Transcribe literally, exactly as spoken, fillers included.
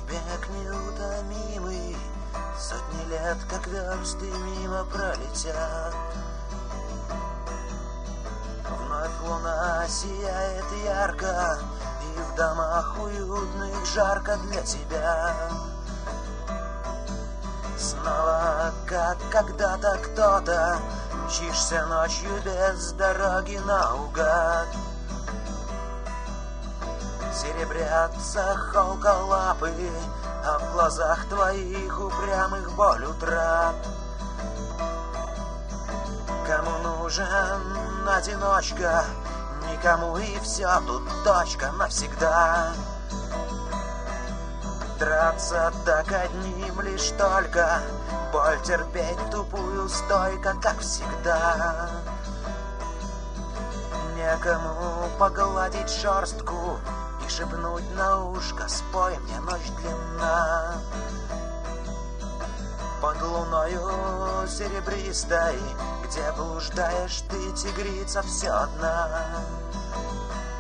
бег неутомимый, сотни лет, как версты мимо пролетят. Вновь луна сияет ярко, и в домах уютных жарко для тебя. Снова, как когда-то кто-то, мчишься ночью без дороги наугад. Серебрятся холколапы, а в глазах твоих упрямых боль утрат. Кому нужен одиночка, никому и все, тут точка навсегда. Драться так одним лишь только, боль терпеть тупую стойко, как всегда. Некому погладить шерстку и шепнуть на ушко: спой мне, ночь длинна. Под луною серебристой, где блуждаешь ты, тигрица, все одна.